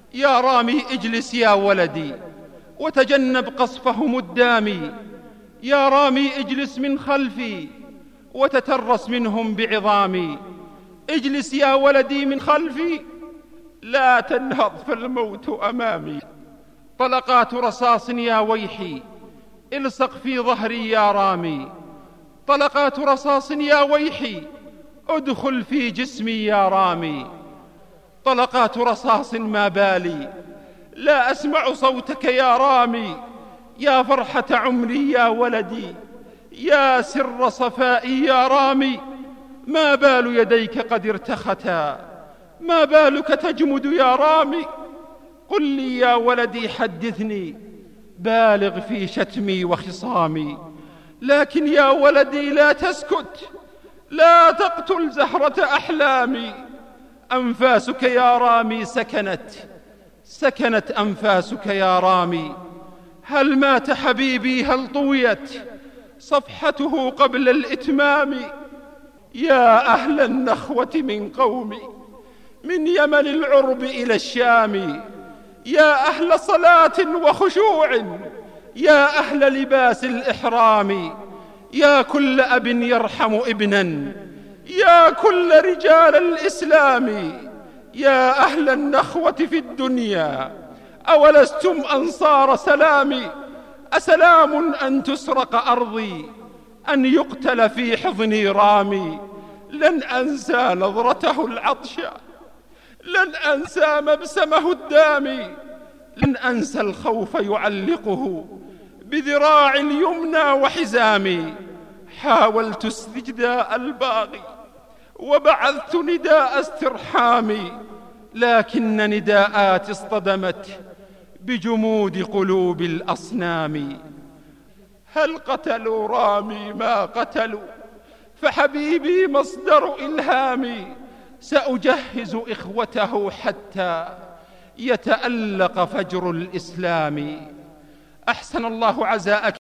يا رامي اجلس يا ولدي وتجنب قصفهم الدامي. يا رامي اجلس من خلفي وتترس منهم بعظامي. اجلس يا ولدي من خلفي لا تنهض فالموت أمامي. طلقات رصاص يا ويحي الصق في ظهري يا رامي. طلقات رصاص يا ويحي ادخل في جسمي يا رامي. طلقات رصاص ما بالي لا أسمع صوتك يا رامي. يا فرحة عمري يا ولدي يا سر صفائي يا رامي. ما بال يديك قد ارتختا ما بالك تجمد يا رامي. قل لي يا ولدي حدثني بالغ في شتمي وخصامي. لكن يا ولدي لا تسكت لا تقتل زهرة أحلامي. أنفاسك يا رامي سكنت أنفاسك يا رامي. هل مات حبيبي هل طويت صفحته قبل الإتمام. يا أهل النخوة من قومي من يمن العرب إلى الشام. يا أهل صلاة وخشوع يا أهل لباس الإحرام. يا كل أب يرحم ابنا يا كل رجال الإسلام. يا أهل النخوة في الدنيا أولستم أنصار سلام. أسلام أن تسرق أرضي أن يقتل في حضني رامي. لن أنسى نظرته العطشة لن أنسى مبسمه الدامي. لن أنسى الخوف يعلقه بذراع اليمنى وحزامي. حاولت استجداء الباغي وبعثت نداء استرحامي. لكن نداءاتي اصطدمت بجمود قلوب الأصنام. هل قتلوا رامي ما قتلوا فحبيبي مصدر إلهامي. سأجهز إخوته حتى يتألق فجر الإسلام. أحسن الله عزاءك